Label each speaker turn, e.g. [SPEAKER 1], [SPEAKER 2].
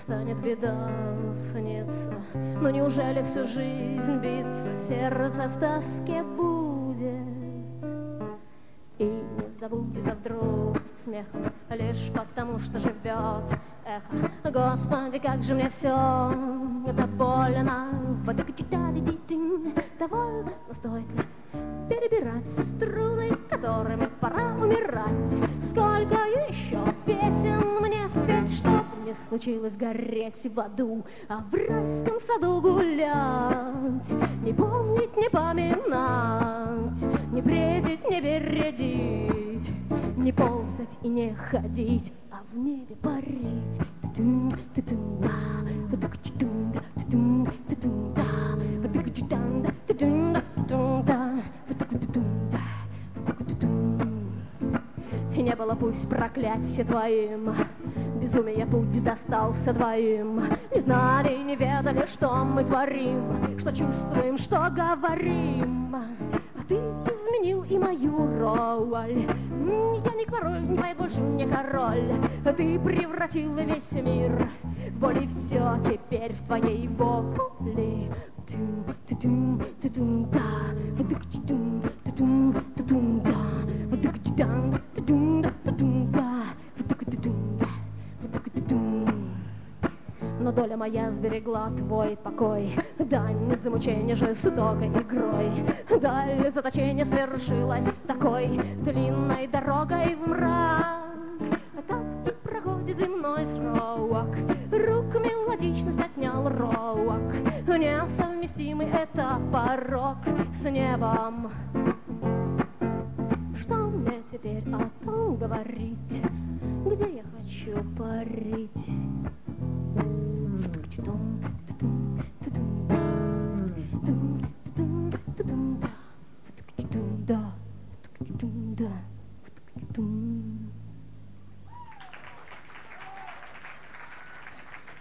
[SPEAKER 1] станет беда снится. Но неужели всю жизнь биться сердце в тоске будет? И не забудется вдруг смехом лишь потому, что живет эхо. Господи, как же мне все это больно. Довольно, но стоит ли перебирать струны, которыми пора умирать? Сколько еще песен мне спеть, чтоб не случилось гореть в аду, а в райском саду гулять, не помнить, не поминать, не бредить, не бередить, не ползать и не ходить, а в небе парить. И не было пусть проклятие твоим, безумие путь достался двоим. Не знали, не ведали, что мы творим, что чувствуем, что говорим. А ты изменил и мою роль. Я не король, не поэт, больше не король. Ты превратил весь мир в боль, и все теперь в твоей воле. Но доля моя сберегла твой покой, дань за мучение жестокой игрой. Даль заточения свершилась такой длинной дорогой в мрак. А так и проходит земной срок, рук мелодичность отнял рок. Несовместимый это порок с небом. Что мне теперь о том говорить, где я хочу парить?